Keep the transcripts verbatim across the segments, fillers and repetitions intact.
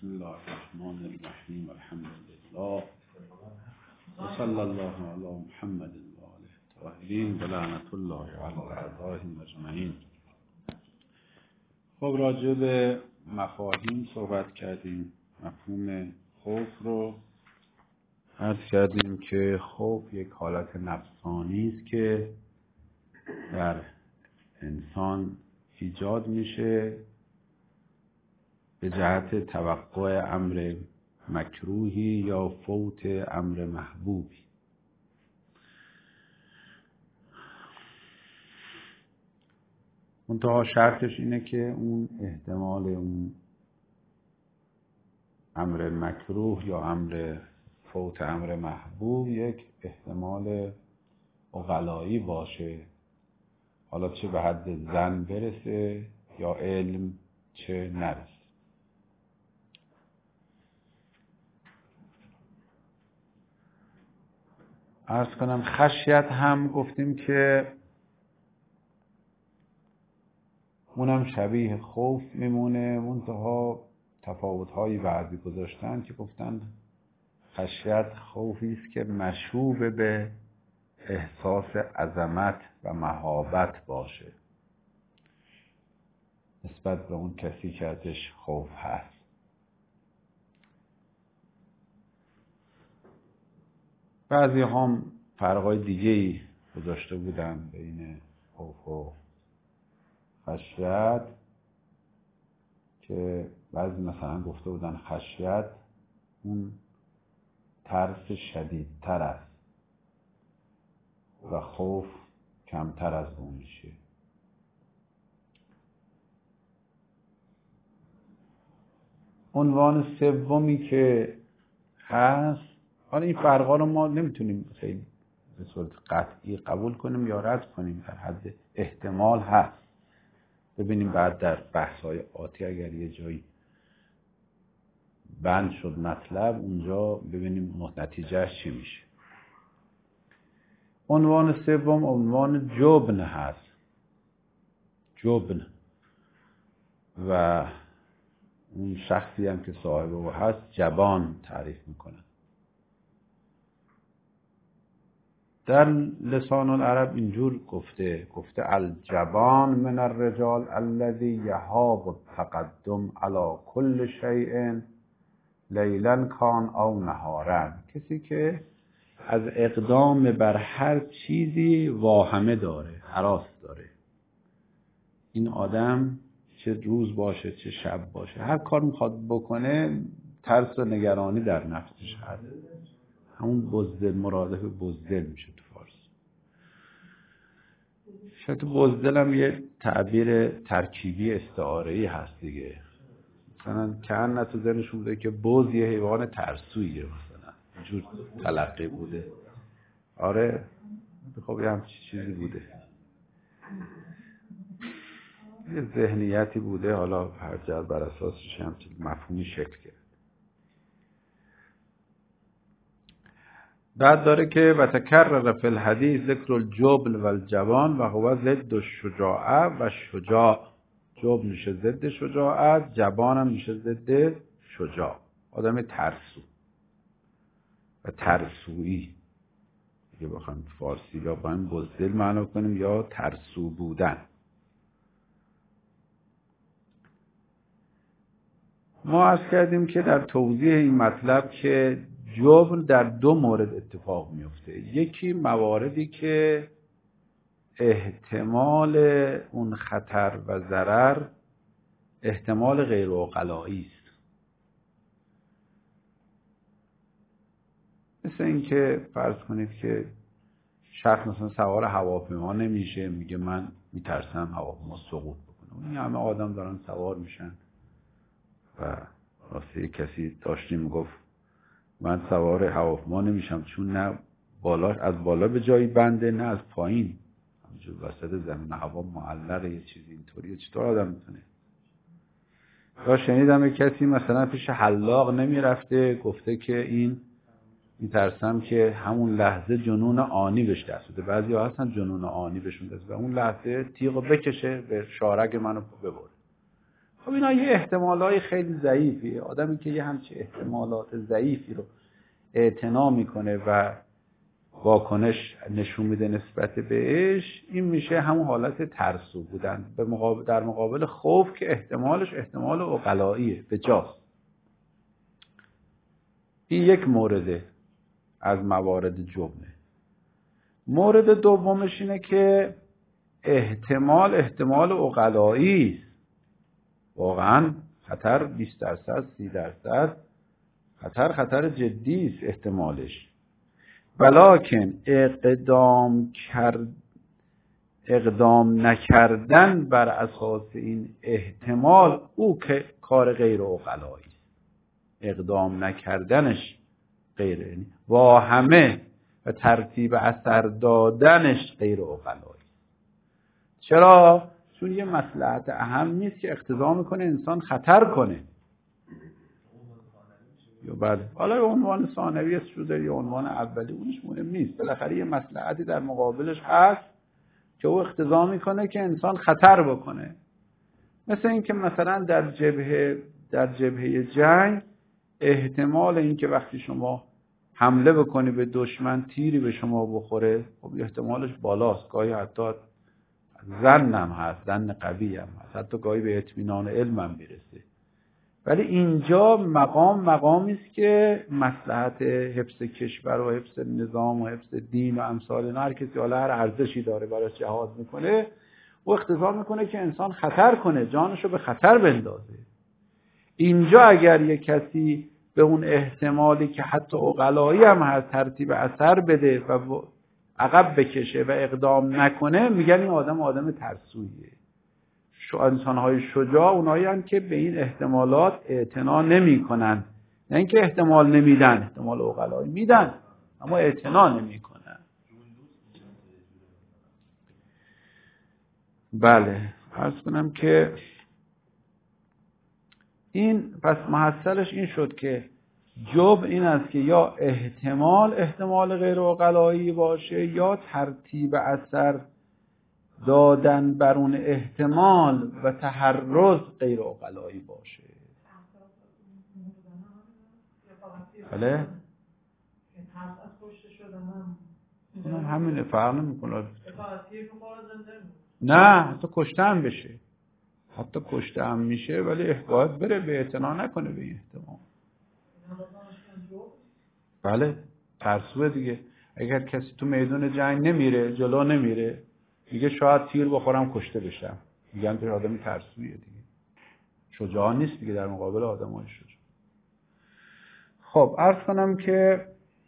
بسم الله الرحمن الرحیم الحمد لله و صلی الله علی محمد و آله الطاهرین و لعنت الله علی اعدائهم اجمعین. خب راجع به مفاهیم صحبت کردیم. مفهوم خوف رو عرض کردیم که خوف یک حالت نفسانی است که در انسان ایجاد میشه به جهت توقع امر مکروهی یا فوت امر محبوبی. منتها شرطش اینه که اون احتمال اون امر مکروه یا امر فوت امر محبوب یک احتمال عقلایی باشه، حالا چه به حد ظن برسه یا علم چه نرسه. عرض کنم خشیت هم گفتیم که اونم شبیه خوف میمونه، منتها تفاوت‌هایی بعضی گذاشتن که گفتن خشیت خوفی است که مشوب به احساس عظمت و مهابت باشه نسبت به اون کسی که ازش خوف هست. بعضی هم فرقای دیگه‌ای گذاشته بودن بین خوف و خشیت که بعضی مثلا گفته بودن خشیت اون ترس شدیدتر است و خوف کمتر از اون میشه. عنوان سومی که هست، حالا این فرقا رو ما نمیتونیم خیلی به صورت قطعی قبول کنیم یا رد کنیم، در حد احتمال هست. ببینیم بعد در بحث‌های آتی اگر یه جایی بند شد مطلب، اونجا ببینیم نتیجهش چی میشه. عنوان سوم عنوان جبن هست. جبن و اون شخصی هم که صاحب او هست جبان تعریف میکنن. در لسان العرب اینجور گفته گفته الجبان من الرجال الذي يهاب التقدم على كل شيء لیلا کان او نهارا، کسی که از اقدام بر هر چیزی واهمه داره، هراس داره. این آدم چه روز باشه چه شب باشه، هر کار میخواد بکنه ترس و نگرانی در نفسش هست. همون بزدل، مرادف بزدل میشه تو فارسی. شاید بزدل هم یه تعبیر ترکیبی استعاره‌ای هست دیگه. مثلا کهن تو ذهنشون بوده که بز یه حیوان ترسویه، مثلا اینجور تلقی بوده. آره خب یه همچی چیزی بوده، یه ذهنیتی بوده، حالا هر جهت بر اساسش همچین مفهومی شکل گرفت. بعد داره که و تکرر فی الحدیث ذکر الجبن و الجبان و هو ضد الشجاعه و شجاع. جبن میشه ضد شجاعت، جبان هم میشه ضد شجاع. آدم ترسو و ترسویی دیگه، بخوایم فارسی یا بخوایم بزدل معنا کنیم یا ترسو بودن. ما عرض کردیم که در توضیح این مطلب که جبن در دو مورد اتفاق میفته. یکی مواردی که احتمال اون خطر و ضرر احتمال غیر عقلایی است. مثل این که فرض کنید که شخص مثلا سوار هواپیما نمیشه، میگه من میترسم هواپیما سقوط بکنه. این همه آدم دارن سوار میشن و راسته کسی داشتیم میگفت من سوار هواپیما نمیشم چون نه بالا از بالا به جایی بنده نه از پایین، همونجور وسط زمین هوا معلقه، یه چیزی اینطوریه. چطور آدم میتونه؟ یا شنیدم یک کسی مثلا پیش حلاق نمیرفته، گفته که این میترسم که همون لحظه جنون آنی بهش دست بده. بعضی ها هستن جنون آنی بهشون دست بده، اون لحظه تیغو بکشه به شارگ منو ببره. خب اینا یه احتمالای خیلی ضعیفیه. آدمی که یه همچین احتمالات ضعیفی رو اعتنا میکنه و واکنش نشون میده نسبت بهش، این میشه همون حالت ترسو بودن به مقابل در مقابل خوف که احتمالش احتمال عقلاییه، به جاست. این یک مورد از موارد جبنه. مورد دومش اینه که احتمال احتمال عقلایی است. واقعا خطر بیست درصد سی درصد خطر خطر جدی است احتمالش. ولکن اقدام کرد اقدام نکردن بر اساس این احتمال او که کار غیر عقلایی است. اقدام نکردنش غیر، با همه و ترتیب اثر دادنش غیر عقلایی. چرا؟ چون یه مصلحت اهم نیست که اقتضا میکنه انسان خطر کنه. یا بله، حالا عنوان ثانوی شده یا عنوان اولی اونش مهم نیست. بالاخره یه مصلحتی در مقابلش هست که او اقتضا میکنه که انسان خطر بکنه. مثل این که مثلا در جبهه در جبهه جنگ احتمال این که وقتی شما حمله بکنی به دشمن تیری به شما بخوره، خب احتمالش بالاست. گاهی حتی ظنم هست، ظن قوی هم هست، حتی گاهی به اطمینان علم هم برسه. ولی اینجا مقام مقامی است که مصلحت حفظ کشور و حفظ نظام و حفظ دین و امثال اینا، هر کسی حالا هر ارزشی داره براش جهاد میکنه، او اقتضا میکنه که انسان خطر کنه، جانشو به خطر بندازه. اینجا اگر یک کسی به اون احتمالی که حتی عقلایی هم هست ترتیب اثر بده و عقب بکشه و اقدام نکنه، میگن این آدم آدم ترسویه. شو انسان‌های شجاع اونایی هستند که به این احتمالات اعتنا نمی‌کنن. نه اینکه احتمال نمیدن، احتمال عقلایی میدن اما اعتنا نمی‌کنن. بله، عرض کنم که این پس محصلش این شد که جبن این است که یا احتمال احتمال غیر عقلایی باشه یا ترتیب اثر دادن بر اون احتمال و تحرز غیر عقلایی باشه. بله؟ اونم همینه، فرق نمی‌کنه. نه، حتی کشته هم بشه. حتی کشته هم میشه ولی باید بره به اعتنا نکنه به این احتمال. بله، ترسوه دیگه. اگر کسی تو میدون جنگ نمیره، جلو نمیره، دیگه شاید تیر بخورم کشته بشم، میگن تو آدمی ترسویه دیگه. شجاع نیست دیگه در مقابل آدمای شجاع. خب عرض کنم که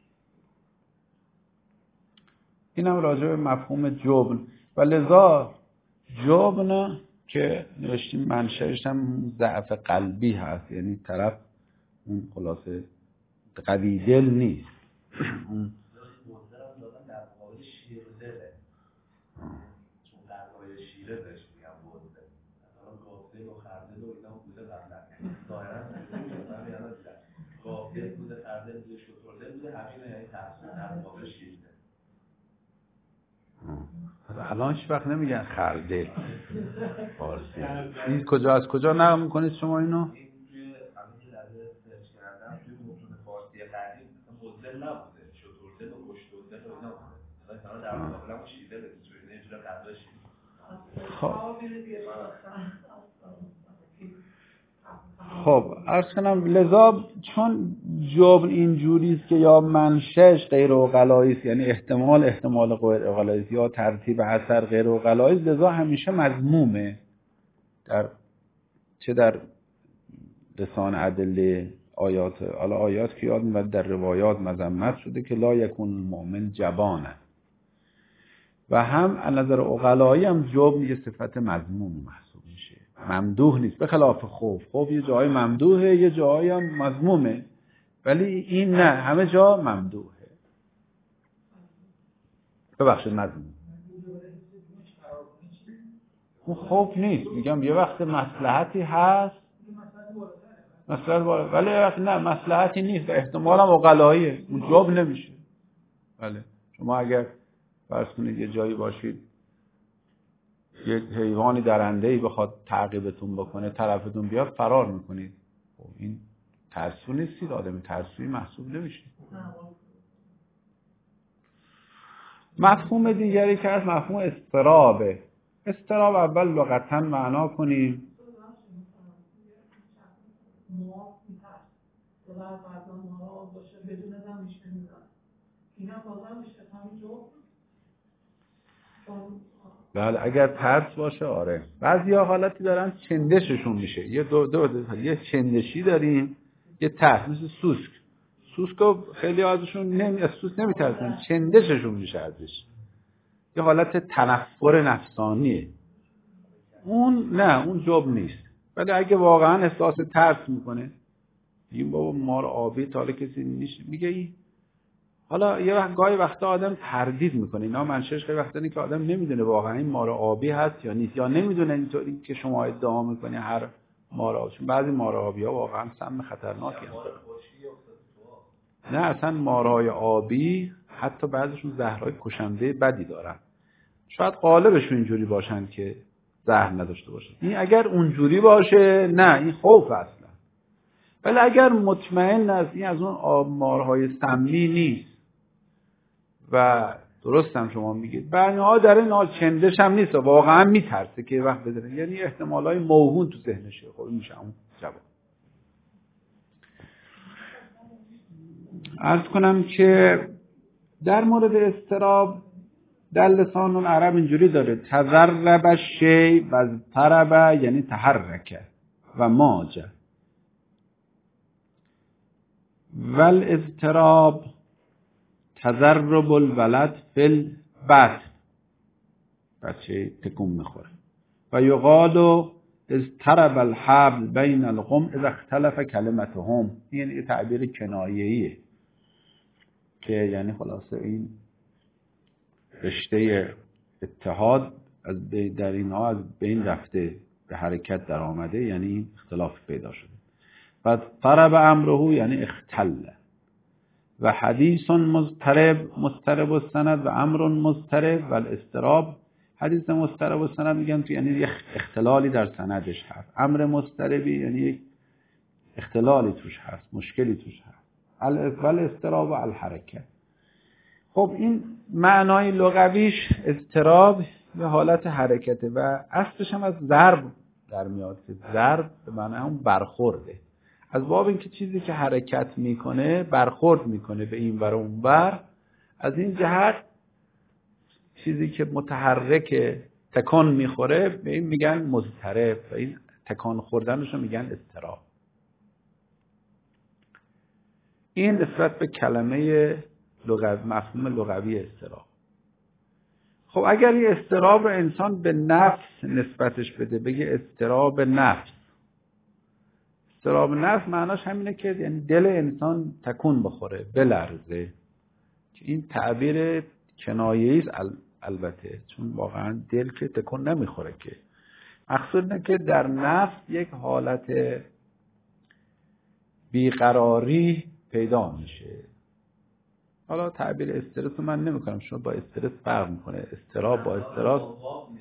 اینم راجع به مفهوم جبن و لذا جبن که نوشتیم منشأش هم ضعف قلبی هست، یعنی طرف اون خلاصه قوی دل نیست. اون مدرم دادن در مقابل شیرزله، چون قلبای شیره بهش میگم بوده. مثلا گافل و خردل و اینا بوده قبلا ظاهرا من یادم میاد گافل بوده، خردل بوده، شتردل بوده، همین یعنی تفسیر در مقابل شیرزله. الان هیچ وقت نمیگن خردل فارسی. این کجا از کجا نقل میکنید شما اینو؟ این توی همین که در سرچ کردم توی متون فارسی قدیم مدل نبوده، شتردل و گشتردل و اینا بوده. مثلا در مقابل هم شیرزله بوده، اینجوری قلبای شیرزله. خب خب عرض کنم لذا چون جبن اینجوری است که یا منشأش غیر عقلایی است، یعنی احتمال احتمال غیر عقلایی است یا ترتیب اثر غیر عقلایی است، لذا همیشه مذمومه. در چه در لسان ادله آیات، حالا آیات که یاد میاد در روایات مذمت شده که لا یکون المؤمن جبانه، و هم از نظر عقلایی هم جبن یه صفت مذموم محسوب میشه، ممدوح نیست. به خلاف خوف، خوف یه جای ممدوحه یه جایی هم مذمومه، ولی این نه، همه جا ممدوحه. ببخشید مذموم. اون خوف نیست، میگم یه وقت مصلحتی هست مصلحت بالا، ولی وقت نه مصلحتی نیست و احتمال هم عقلاییه، اون جبن نمیشه. بله، شما اگر فرض کنید یه جایی باشید یک حیوانی درنده‌ای بخواد تعقیبتون بکنه طرفتون بیاد فرار میکنید. خب این ترسو نیستید، آدم ترسویی محسوب نمیشید. مفهوم دیگری که از مفهوم اضطرابه. اضطراب اول لغتاً معنا کنیم. بله اگر ترس باشه آره. بعضیا حالتی دارن چندششون میشه. یه دو دو, دو یه چندشی داریم، یه ترس مثل سوسک. سوسکو خیلی ازشون نمی از سوسک نمیترسن، چندششون میشه ازش. یه حالت تنفر نفسانیه. اون نه، اون جب نیست. ولی اگه واقعا احساس ترس میکنه، این بابا مار آبی تا حالا کسی نیست، میگه ای حالا یه وقت گاهی وقتا آدم تردید میکنه. اینا منشأش خیلی وقتا اینه که آدم نمیدونه واقعا این مار آبی هست یا نیست، یا نمیدونه اینطوری که شما ادعا میکنی هر مار آبی. چون بعضی مار آبی ها واقعا سم خطرناکی هستن. نه اصلا مارهای آبی حتی بعضیشون زهرهای کشنده بدی دارن. شاید قالبشون اینجوری باشن که زهر نداشته باشه. این اگر اونجوری باشه نه، این خوف اصلا. ولی اگر مطمئن است این از اون آب مارهای سمی نیست و درست هم شما میگید بناها در این حال چندش هم نیست، واقعا میترسه که وقت بدونه، یعنی احتمالای موهون تو ذهنشه. خب میشه اون جواب. عرض کنم که در مورد اضطراب در لسان العرب اینجوری داره: تضرب الشیء و اضطرب یعنی تحرکه و ماجه، والاضطراب تضرب الولد فی البطن، بچه تکون میخوره. و یقال اضطرب الحبل بین القوم اذا اختلف کلمتهم. این یه تعبیر کنایه‌ایه که یعنی خلاصه این رشته اتحاد از در اینها از بین رفته، به حرکت در آمده، یعنی اختلاف پیدا شده. و طرب امره یعنی اختل. و حدیث مضطرب مضطرب السند و امر مضطرب و الاضطراب. حدیث مضطرب السند میگن تو یعنی یک اختلالی در سندش هست. امر مضطربی یعنی یک اختلالی توش هست، مشکلی توش هست. الاضطراب و الحرکت. خب این معنای لغویش اضطراب به حالت حرکته و اصلش هم از ضرب در میاد که ضرب به معنی هم برخورده. از باب اینکه چیزی که حرکت میکنه برخورد میکنه به این ور و اون ور، از این جهت چیزی که متحرک تکان میخوره به این میگن مضطرب و این تکان خوردنش رو میگن اضطراب. این نسبت به کلمه لغوی، مفهوم لغوی اضطراب. خب اگر این اضطراب رو انسان به نفس نسبتش بده، بگه اضطراب نفس، اضطراب نفس معناش همینه که یعنی دل انسان تکون بخوره، بلرزه. که این تعبیر کنایه‌ای است البته، چون واقعا دل که تکون نمیخوره که. مقصود اینه که در نفس یک حالت بیقراری پیدا میشه. حالا تعبیر استرس رو من نمی‌کنم، چون با استرس فرق میکنه. اضطراب با استرس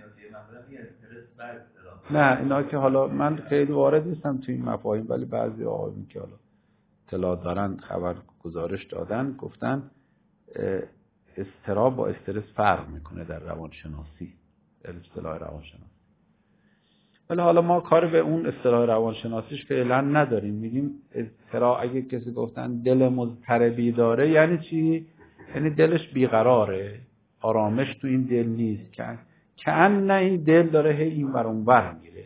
نه، اینا که حالا من خیلی وارد نیستم تو این مفاهیم، ولی بعضی آقایون که حالا اطلاع دارن، خبر گزارش دادن، گفتن اضطراب با استرس فرق میکنه در روانشناسی، در اصطلاح روانشناسی. ولی حالا ما کار به اون اصطلاح روانشناسیش فعلا نداریم. میگیم اضطراب، اگه کسی گفتن دل مضطربی داره یعنی چی؟ یعنی دلش بیقراره، آرامش تو این دل نیست، که کأن این دل داره هی این ور اون ور میره.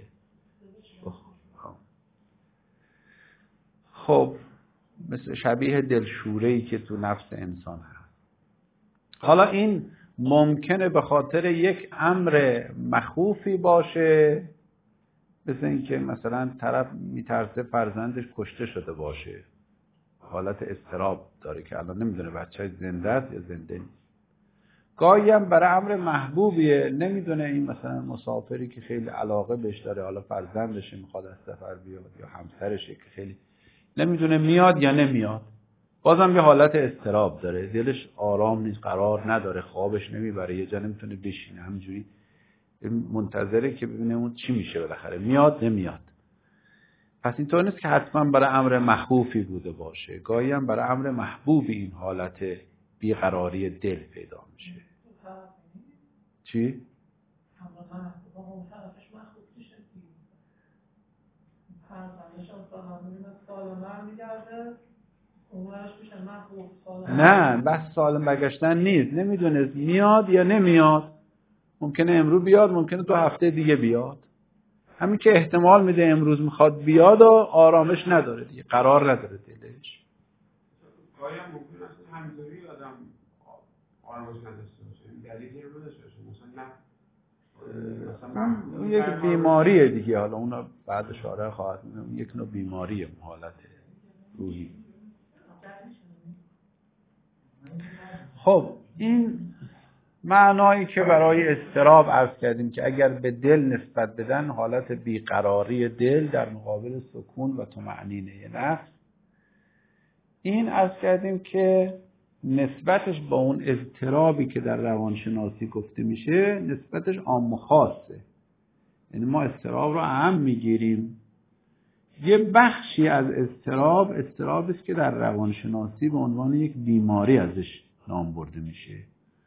خب مثل شبیه دلشوره‌ای که تو نفس انسان هست. حالا این ممکنه به خاطر یک امر مخوفی باشه، مثل این که مثلا طرف میترسه فرزندش کشته شده باشه، حالت اضطراب داره که الان نمیدونه بچه‌ش زنده است یا زنده نیست. گاهی هم برای امر محبوبیه، نمیدونه این مثلا مسافری که خیلی علاقه بهش داره، حالا فرزندش میخواد از سفر بیاد یا همسرشه که خیلی نمیدونه میاد یا نمیاد، بازم یه حالت اضطراب داره، دلش آرام نیست، قرار نداره، خوابش نمیبره، یه جا نمیتونه بشینه، همینجوری منتظره که ببینه اون چی میشه بالاخره، میاد نمیاد. پس اینطور نیست که حتما برای امر مخوفی بوده باشه، گاهی هم برای امر محبوبی این حالت بیقراری دل پیدا میشه. چی؟ نه بس سالم برگشتن نیست، نمیدونه میاد یا نمیاد، ممکنه امروز بیاد، ممکنه دو هفته دیگه بیاد. همین که احتمال میده امروز میخواد بیاد و آرامش نداره دیگه، قرار نداره دلش. گاهی هم ممکن است همینطوری آدم آرامش نداشته باشه، دلیلی رو نداشته باشه، مثلا نه مثلا اون یک بیماریه دیگه، حالا اون بعد اشاره خواهد می‌کنم، یک نوع بیماریه، حالت روحی. خب این معنایی که برای اضطراب عرض کردیم که اگر به دل نسبت بدن، حالت بیقراری دل در مقابل سکون و طمأنینه نفس، این عرض کردیم که نسبتش با اون اضطرابی که در روانشناسی گفته میشه نسبتش عام و خاصه. یعنی ما اضطراب رو اهم میگیریم. یه بخشی از اضطراب اضطرابی است که در روانشناسی به عنوان یک بیماری ازش نام برده میشه،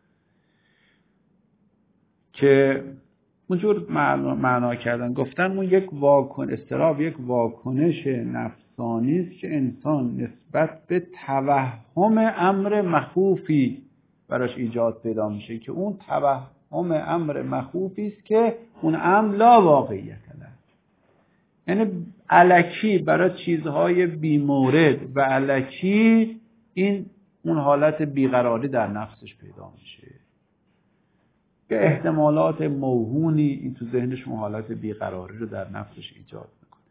که اونجور معنا, معنا کردن گفتن اون یک واکن اضطراب یک واکنش نفسانی است که انسان نسبت به توهم امر مخوفی براش ایجاد پیدا میشه، که اون توهم امر مخوفی است که اون امر لا واقعیت له. یعنی الکی برای چیزهای بیمورد و الکی این اون حالت بیقراری در نفسش پیدا میشه، که احتمالات موهونی این تو ذهنش اون حالت بیقراری رو در نفسش ایجاد میکنه.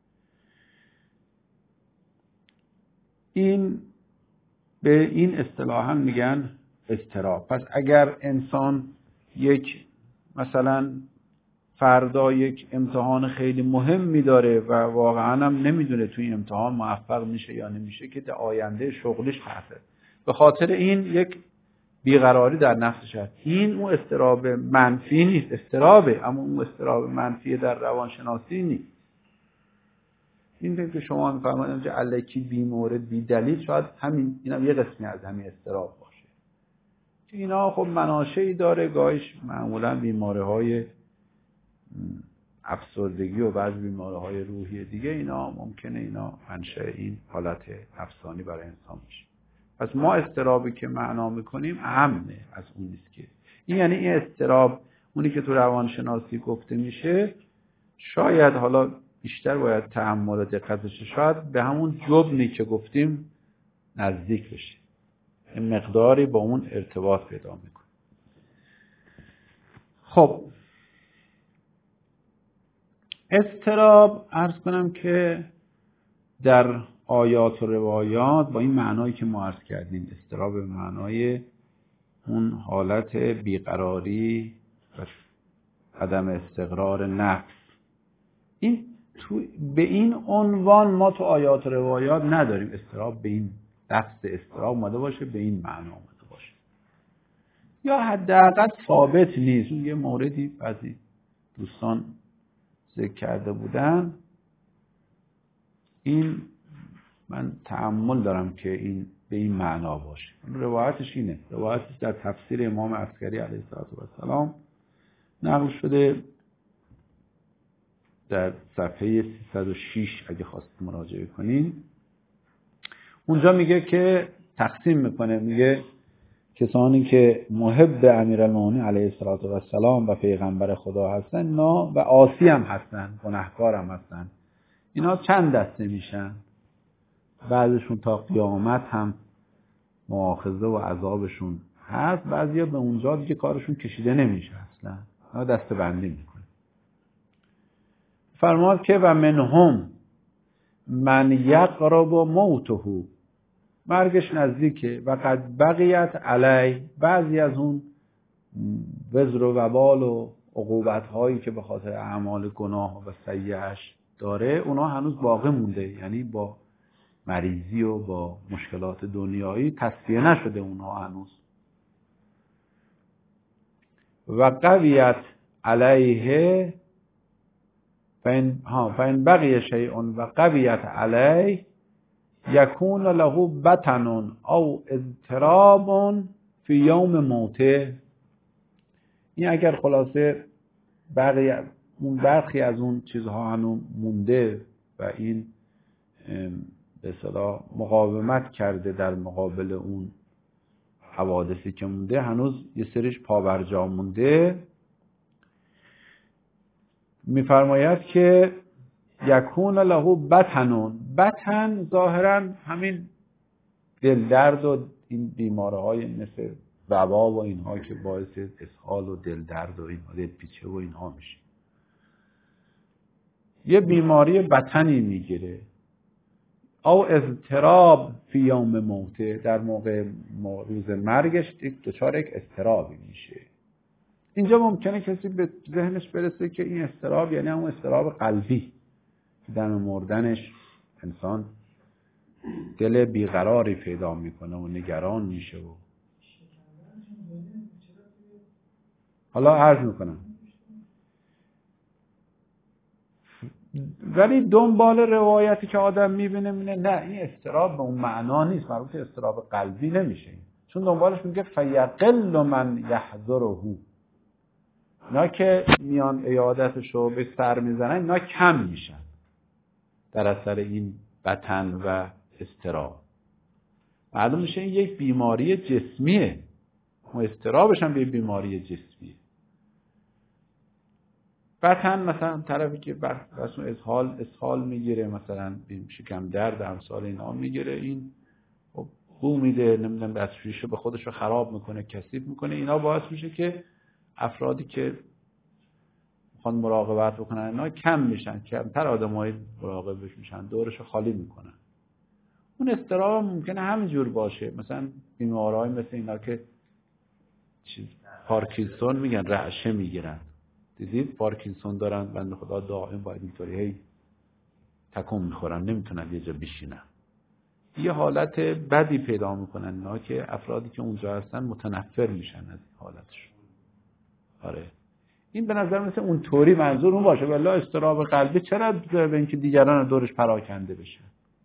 این به این اصطلاحاً میگن اضطراب. پس اگر انسان یک مثلا فردا یک امتحان خیلی مهمی داره و واقعاً هم نمیدونه توی امتحان موفق میشه یا نمیشه، که در آینده شغلش تحته، به خاطر این یک بیقراری در نفسش هست. این اون اضطراب منفی نیست، اضطرابه، اما اون اضطراب منفی در روانشناسی نیست. این که شما میفرمایید که الکی بی مورد بی دلیل، شاید همین اینم یه قسمی از همین اضطراب باشه، که اینا خب مناشئی داره، گاهیش معمولا بیماری‌های افسردگی و بعضی بیماری‌های روحی دیگه، اینا ممکنه اینا منشأ این حالت نفسانی برای انسان باشه. پس ما اضطرابی که معنا میکنیم اهمه از اون نیست که این، یعنی این اضطراب اونی که تو روانشناسی گفته میشه، شاید حالا بیشتر باید تأمل و دقتش، شاید به همون جبنی که گفتیم نزدیک بشه، این مقداری با اون ارتباط پیدا میکنه. خب اضطراب عرض کنم که در آیات و روایات با این معنایی که ما عرض کردیم، اضطراب به معنای اون حالت بیقراری و عدم استقرار نفس، این تو به این عنوان ما تو آیات و روایات نداریم. اضطراب به این لفظ اضطراب اومده باشه، به این معنا اومده باشه، یا حداقل ثابت نیست. اون یه موردی بعضی دوستان ذکر کرده بودن، این من تأمل دارم که این به این معنا باشه. روایتش اینه، روایتش در تفسیر امام عسکری علیه السلام نقل شده در صفحه سیصد و شش اگه خواستید مراجعه کنین. اونجا میگه که تقسیم میکنه، میگه کسانی که محب امیرالمومنین علیه السلام و پیغمبر خدا هستن، اینا و عاصی هم هستن، گناهکار هم هستن، اینا چند دسته میشن؟ بعضشون تا قیامت هم مؤاخذه و عذابشون هست، بعضیا به اونجا دیگه کارشون کشیده نمیشه اصلا، اینا دسته بندی میکنه. فرماد که و منهم من یقرب موته، مرگش نزدیکه، و قد بقیت علی، بعضی از اون وزر و وبال و عقوبت هایی که به خاطر اعمال گناه و سیئه‌اش داره، اونا هنوز باقی مونده، یعنی با مریضی و با مشکلات دنیایی تصفیه نشده اونها هنوز. و قویت علیه فین ها فین بقی شیء و قویت علیه یکون له بطن او اضطراب فی یوم موته. این اگر خلاصه بقی اون برخی از اون چیزها هنوز مونده و این به اصطلاح مقاومت کرده در مقابل اون حوادثی که مونده، هنوز یه سریش پابرجا مونده، میفرماید که یکون له بطن. بطن ظاهرا همین دل درد و این بیماره های مثل وبا و اینها که باعث اسهال و دل درد و اینها، دل پیچه و اینها میشه، یه بیماری بطنی میگیره. او اضطراب فی یوم موته، در موقع روز مرگش دچار یک اضطرابی میشه. اینجا ممکنه کسی به ذهنش برسه که این اضطراب یعنی همون اضطراب قلبی که در مردنش انسان دل بیقراری پیدا میکنه و نگران میشه. و حالا عرض میکنم، ولی دنبال روایتی که آدم میبینه میبینه نه، این اضطراب به اون معنا نیست، مربوط اضطراب قلبی نمیشه، چون دنبالش میگه فیقل من یحضره. اینا که میان عیادتشو به سر میزنن اینا کم میشن در اثر این بطن و اضطراب. معلوم میشه این یک بیماری جسمیه و اضطرابش هم به بیماری جسمیه. بطن مثلا طرفی که بس اسهال اسهال میگیره، مثلا شکم درد امثال اینا میگیره، این بو میده، نمیدونم دستشویشو به خودش رو خراب میکنه، کثیف میکنه، اینا باعث میشه که افرادی که میخوان مراقبت بکنن اینا کم میشن، کمتر آدمای مراقبش میشن، دورش رو خالی میکنن. اون اضطراب ممکنه همینجور باشه، مثلا بیمارای مثل اینا که چیز پارکینسون میگن، رعشه میگیرن، دیدید پارکینسون دارن، بنده خدا دائم باید اینطوری هی تکون میخورن، نمیتونن یه جا بشینن. یه حالت بدی پیدا میکنن اینا که افرادی که اونجا هستن متنفر میشن از این حالتشون. آره این به نظر مثل اون طوری منظور اون باشه، ولی اضطراب قلبی چرا به اینکه دیگران دورش پراکنده بشن؟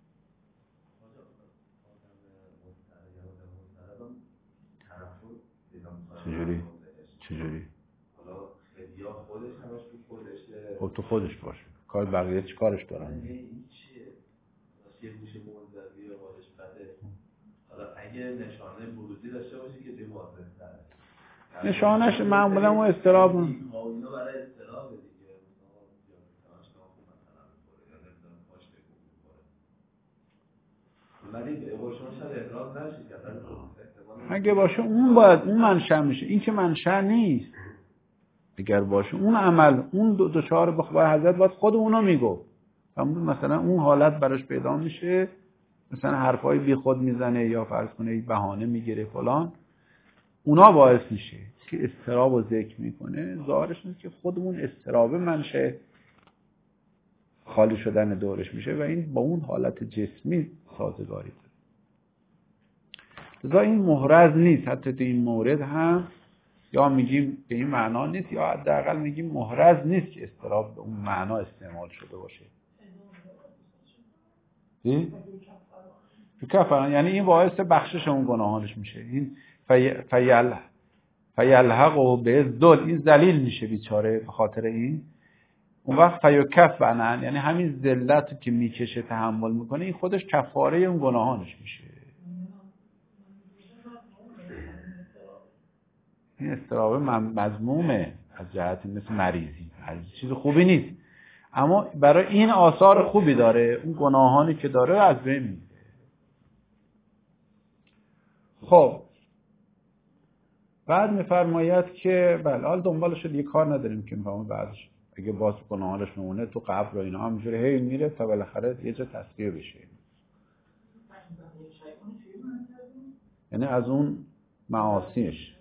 چجوری؟ چجوری؟ خودش همش تو خودشه. خب تو خودش باشه، کار بقیه چی کارش دارن؟ این چیه؟ یه گوشه منزوی یا حالش بده. حالا اگه نشانه بروزی داشته باشه که دیگه واضح تره. نشانش معمولا اون اضطراب اینا برای اضطراب دیگه. مثلا مثلا یا نمیدونم پاش تکون می‌خوره. ولی به قشون شاید ابراز نشه که اصلا اگه باشه اون باید اون منشأ میشه، این که منشأ نیست. اگر باشه اون عمل اون دو دچار بخواه حضرت باید خود اونو میگو، مثلا اون حالت براش پیدا میشه، مثلا حرفای بی خود میزنه یا فرض کنه یک بهانه میگیره فلان، اونا باعث میشه که اضطراب رو ذکر میکنه. ظاهرش نیست که خود اون اضطراب منشأ خالی شدن دورش میشه و این با اون حالت جسمی سازگاری داره. لذا این محرز نیست، حتی تو این مورد هم یا میگیم به این معنا نیست یا حداقل میگیم محرز نیست که اضطراب به اون معنا استعمال شده باشه. چی؟ کفران یعنی این باعث بخشش اون گناهانش میشه. این فی... فیل فیلحقه بالذل، این ذلیل میشه بیچاره به خاطر این. اون وقت فیکفرن یعنی همین ذلت که میکشه تحمل میکنه این خودش کفاره اون گناهانش میشه. این اضطراب مذمومه از جهت مثل مریضی، مریضی چیز خوبی نیست، اما برای این آثار خوبی داره، اون گناهانی که داره از بین میره. خب بعد میفرماید که بله حال دنبالش دیگه کار نداریم که میفهمه بعدش اگه باز گناهانش میمونه تو قبر و اینا همینجوری هی میره تا بالاخره یه جا تصفیه بشه. یعنی از اون معاصیش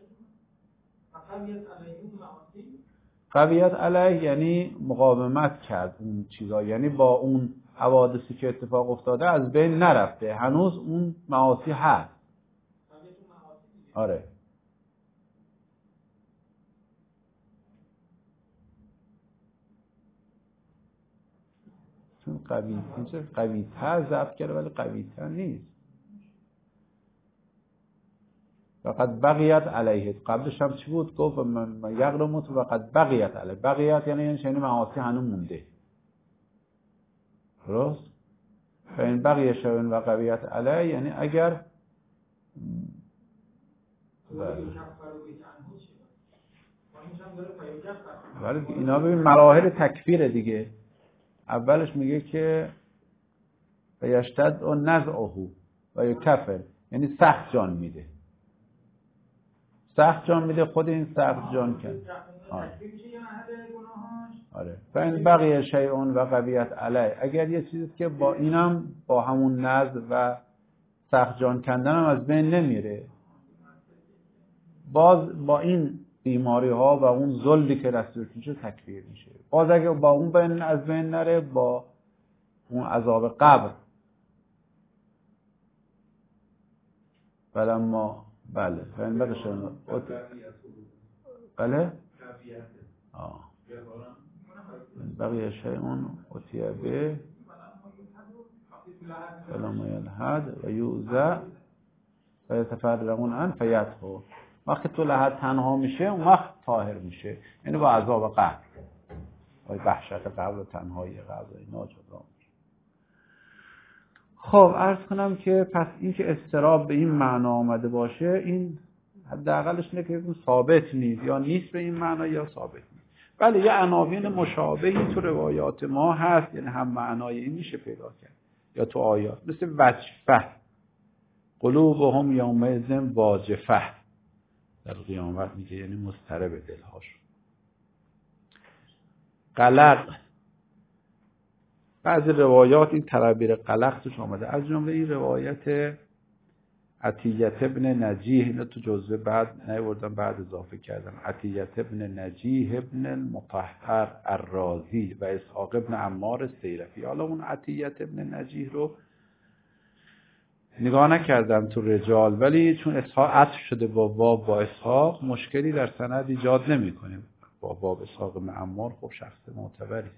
قویت علیه یعنی مقاومت کرد اون چیزا، یعنی با اون حوادثی که اتفاق افتاده از بین نرفته، هنوز اون معاصی هست. آره چون قوی اینجا قوی تر ضبط کرده ولی قوی تر نیست. فقط بقیت علیه. قبلش هم چی بود؟ گفت من یغرمت و قد بقیت علیه. بقیت یعنی یعنی شنی معاصی هنوز مونده. درست؟ فین بقیه شون و قویت علیه یعنی اگر ولی اینا ببین مراحل تکفیره دیگه. اولش میگه که و یشتد و نزعه و یکفر یعنی سخت جان میده. سخت جان میده خود این سخت جان کرد. آره. آره. فین بقیه شیئون و قویت علیه. اگر یه چیزی که با اینم با همون نزع و سخت جان کندن هم از بین نمیره، باز با این بیماری ها و اون ذلی که رسولش میشه تکفیر میشه. باز اگه با اون بین از بین نره، با اون عذاب قبر فلما بله فین بقیه شیئون بله آه بقیه شیئون اتیه به فلما یلحد و یوزع و یتفرقون عن فیدخل. وقتی تو لحد تنها میشه اون وقت طاهر میشه، یعنی با عذاب قبر و وحشت قبر و تنهایی قبر اینا جدا میشه. خب عرض کنم که پس این که اضطراب به این معنا آمده باشه، این حداقلش اینه که ثابت نیست، یا نیست به این معنا یا ثابت نیست. ولی یه عناوین مشابهی تو روایات ما هست، یعنی هم معنای این میشه پیدا کرد یا تو آیات، مثل وجفه قلوبهم یومئذ واجفه، در قیامت میگه یعنی مضطرب دلهاشون. قلق، بعضی روایات این تعبیر قلق توش آمده، از جمله این روایت عطیه ابن نجیح، اینو تو جزوه بعد نیاوردم، بعد اضافه کردم. عطیه ابن نجیح ابن المطهر الرازی و اسحاق ابن عمار السیرفی. حالا اون عطیه ابن نجیح رو نگاه نکردم تو رجال، ولی چون اسحاق عطف شده با باب با اسحاق، مشکلی در سند ایجاد نمی کنیم. با باب اسحاق ابن عمار خب شخص معتبری،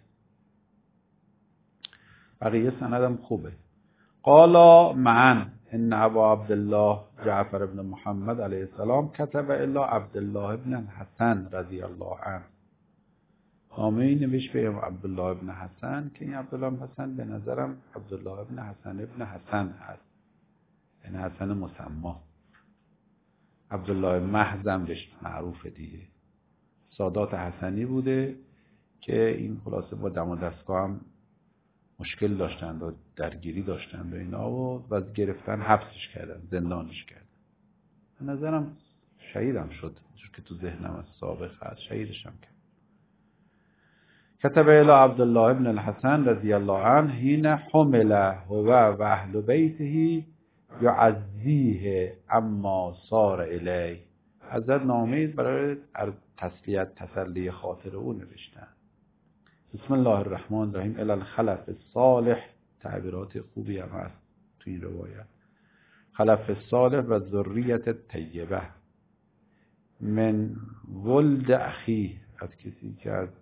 بقیه سندم خوبه. قالا معن ان ابا عبدالله جعفر ابن محمد علیه السلام کتب الا عبدالله ابن الحسن رضی الله عنه. نامه‌ای نوشت به عبدالله ابن حسن که این عبدالله ابن حسن به نظرم عبدالله ابن حسن ابن حسن هست، یعنی حسن مسما. عبدالله محضم بهش معروفه دیگه. سادات حسنی بوده که این خلاصه با دم و دستگاه هم مشکل داشتند و درگیری داشتند و اینا و و گرفتن حبسش کردن، زندانش کردن. به نظرم شهیدم شد، چون که تو ذهنم از سابق هست شهیدش هم کرد. کتب الی عبدالله ابن الحسن رضی الله عنه حین حمل هو و اهل بیته یعزیه اما صار الی. حضرت نامه برای تسلیت تسلی خاطر او نوشتن. بسم الله الرحمن الرحیم. الی الخلف الصالح، تعبیرات خوبی هم هست تو این روایت. خلف الصالح و ذریت طیبه من ولد اخی، از کسی که از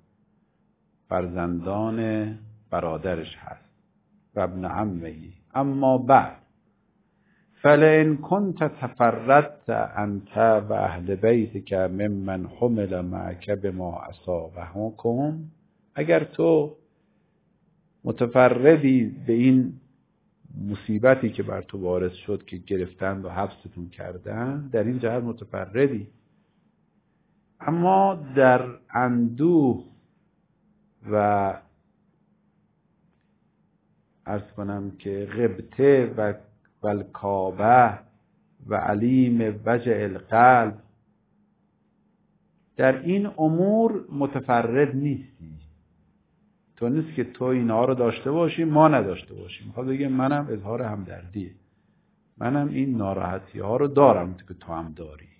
فرزندان برادرش هست، و ابن عمهی. اما بعد فلئن كنت تفردت انت و اهل بیتک ممن حمل معک بما اصابهکم، اگر تو متفردی به این مصیبتی که بر تو وارد شد که گرفتن و حبستون کردن، در این جهت متفردی، اما در اندوه و عرض کنم که غبطه و والکابه و علیم وجع القلب، در این امور متفرد نیستی. تو نیست که تو اینها رو داشته باشی ما نداشته باشیم. میخواد بگه منم اظهار همدردی، منم این ناراحتی ها رو دارم که تو هم داری.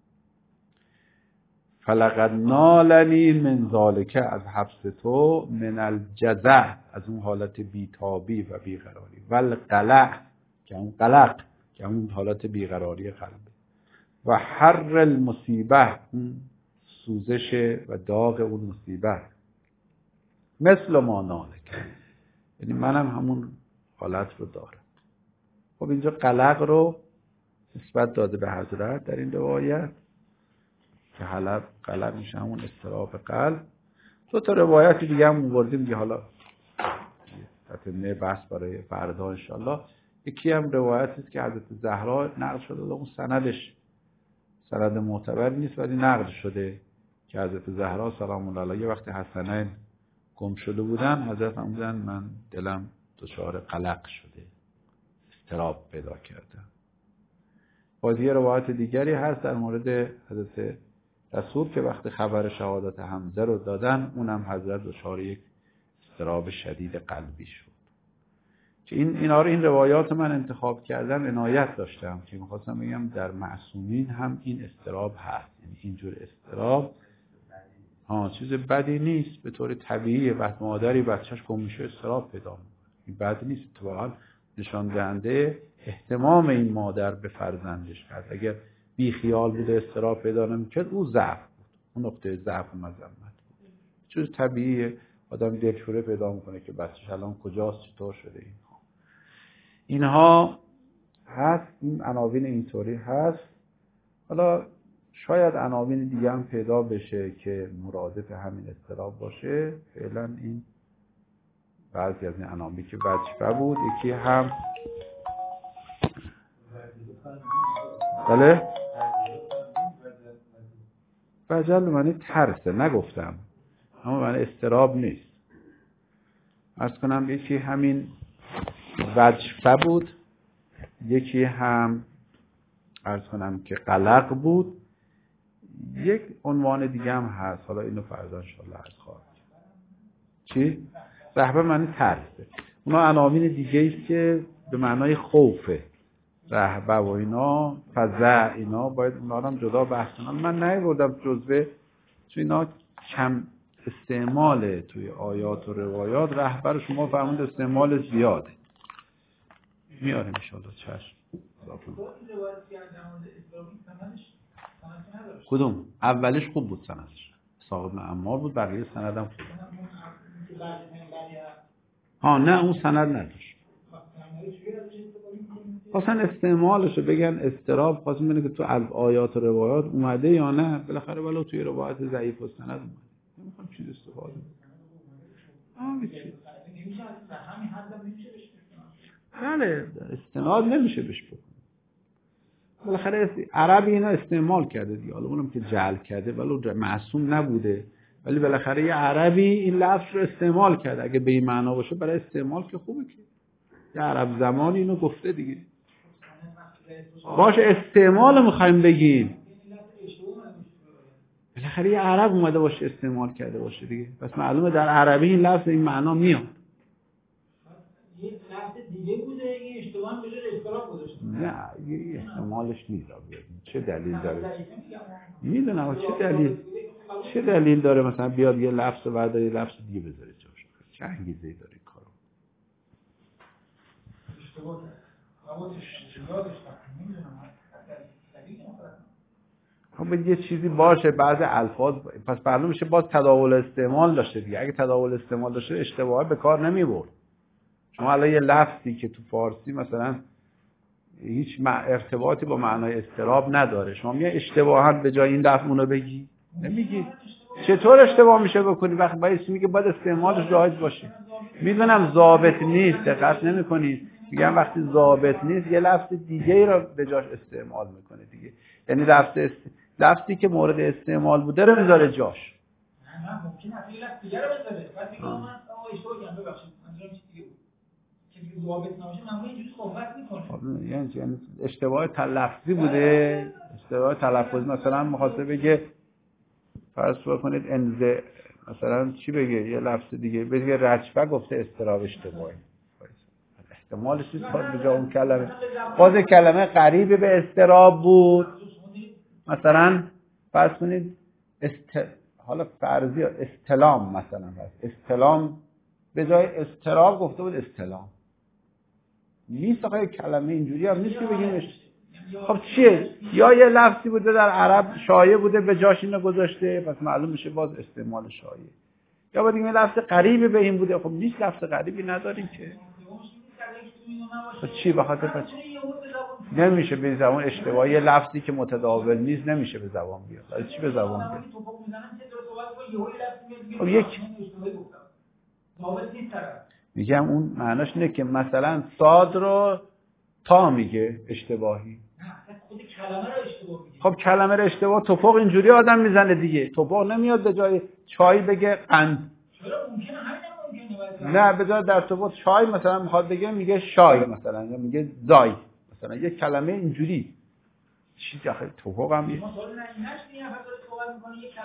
فلقد نالنی من ذالک، از حبس تو، من الجزع، از اون حالت بیتابی و بیقراری، والقلق، که اون قلق که اون حالت بیقراری قلبه، و حر المصیبه، اون سوزش و داغ اون مصیبه، مثل ما نالک، یعنی منم همون حالت رو دارم. خب اینجا قلق رو نسبت داده به حضرت در این روایت که حلب قلق میشه همون اضطراب قلب. دو تا روایت دیگه هم آوردیم دیگه، حالا تتمه بحث برای فردا انشالله. یکی هم روایتی است که حضرت زهرا نقل شده، اون سندش سند معتبر نیست ولی نقل شده که حضرت زهرا سلام الله علیها وقتی حسنین گم شده بودن، حضرت هم بودن من دلم دچار قلق شده، اضطراب پیدا کردم. باز یه روایت دیگری هست در مورد حضرت رسول که وقتی خبر شهادت حمزه رو دادن، اونم حضرت دچار یک اضطراب شدید قلبی شد. که این اینا رو این روایات من انتخاب کردم عنایت داشتم که می‌خواستم بگم در معصومین هم این اضطراب هست. یعنی اینجور اضطراب ها چیز بدی نیست، به طور طبیعیه. وقتی مادری بچه‌ش گم میشه اضطراب پیدا می‌کنه، این بد نیست، اتفاقاً نشان دهنده اهتمام این مادر به فرزندش هست. اگر بی خیال بوده اضطراب پیدا نمی‌کرد، او ضعف بود، اون نقطه ضعف و مذمت بود. چیز طبیعیه، آدم دلشوره پیدا می‌کنه که بچه‌ش الان کجاست، چطور شده. این اینها هست، این عناوین اینطوری هست. حالا شاید عناوین دیگه هم پیدا بشه که مرادف همین اضطراب باشه. فعلا این بعضی از این عناوین که وجبه بود. یکی هم بله وجل معنی ترسه، نگفتم، اما معنی اضطراب نیست. عرض کنم یکی همین وجفه بود، یکی هم عرض کنم که قلق بود. یک عنوان دیگه هم هست، حالا اینو فردا انشاءالله عرض خواهم. چی؟ رهبه معنی ترسه. اونا عناوین دیگه ایست که به معنای خوفه. رهبه و اینا، فزع اینا، باید اونا هم جدا بحث کنم. من نیاوردم جزوه، چون اینا کم استعماله توی آیات و روایات. رهبه رو شما فهمید استعمال زیاده، میاریم انشاءالله. چشم. کدوم؟ اولش خوب بود سندش، صاحب ابن عمار بود، بقیه سندم خوب بود. ها نه اون سند نداشت، خواستن استعمالشو بگن اضطراب، خواستن بگن که تو آیات و روایات اومده یا نه. بالاخره ولو توی روایات ضعیف و سند اومده، نمیخوام چیز استفاده کنم. بله استناد نمیشه بهش بکنم. بالاخره عربی اینا استعمال کرده دیگه، حالا اونم که جعل کرده ولو معصوم نبوده، ولی بالاخره یه عربی این لفظ رو استعمال کرده. اگه به این معنا باشه برای استعمال که خوبه، که یه عرب زمانی اینو گفته دیگه. باشه استعمال میخوایم بگیم، بالاخره یه عرب اومده باشه استعمال کرده باشه دیگه، پس معلومه در عربی این لفظ این معنا میاد. یه لفظ دیگه بوده، این اشتباه بشه اضطراب گذاشته. نه یه احتمالش نیست. چه دلیل داره؟ میدونم چه دلیل چه دلیل داره مثلا بیاد یه لفظ بعد یه لفظ دیگه بذاره جاش؟ چه انگیزه‌ای داره این کارو؟ اشتباه حواسش یادش نمیدونم. خب یه چیزی باشه بعض الفاظ، پس معلوم میشه باز تداول استعمال داشته دیگه. اگه تداول استعمال داشته اشتباه به کار نمیبرد. شما الان یه لفظی که تو فارسی مثلا هیچ ارتباطی با معنای اضطراب نداره، شما میای اشتباها به جای این لفظ اونو بگی؟ نمیگی. چطور اشتباه میشه بکنی وقتی باید میگه باید استعمالش رایج باشه؟ میدونم ضابط نیست، دقت نمیکنید. میگم وقتی ضابط نیست یه لفظ دیگه ای رو به جاش استعمال میکنه دیگه. یعنی لفظ است... لفظی که مورد استعمال بوده رو میذاره جاش. نه ممکنه اصلا لفظ دیگه رو بذاره. بعد میگم من آقا اشتباه کردم ببخشید. منظورم چیز دیگه بود. که دیگه ضابط نباشه معمولا اینجوری صحبت میکنه. یعنی یعنی اشتباه تلفظی بوده. اشتباه تلفظی مثلا می‌خواسته بگه فرض کنید انزه مثلا چی بگه یه لفظ دیگه بگه رجفه گفته استراب اشتباهی. احتمالش نیست باز به جا اون کلمه باز کلمه قریب به استراب بود. مثلا فرض کنید است... حالا فرضی استلام مثلا هست، استلام به جای استراب گفته بود استلام. نیست آقا کلمه اینجوری هم نیست که بگیمش. خب چیه؟ یا یه لفظی بوده در عرب شایع بوده به جاش اینو گذاشته، پس معلوم میشه باز استعمال شایع. یا باید این لفظ قریبی به این بوده. خب نیست، لفظ قریبی نداریم که. خب چی به خاطر پس نمیشه به زبان اشتباهی یه لفظی که متداول نیست نمیشه به زبان بیاد. ولی چی به زبان بیاد؟ خب یک میگم اون معناش اینه که مثلا صاد رو تا میگه اشتباهی. خود کلمه رو اشتباه میگه. خب کلمه رو اشتباه توپق اینجوری آدم میزنه دیگه. توپق نمیاد به جای چای بگه قند. چرا ممکنه همین ممکنه؟ نه به جای در توپق چای مثلا میخواد بگه میگه شای مثلا یا میگه زای مثلا یه کلمه اینجوری. چی داخل توپق هم ما سوال نه ایناش میگه، فقط صحبت میکنه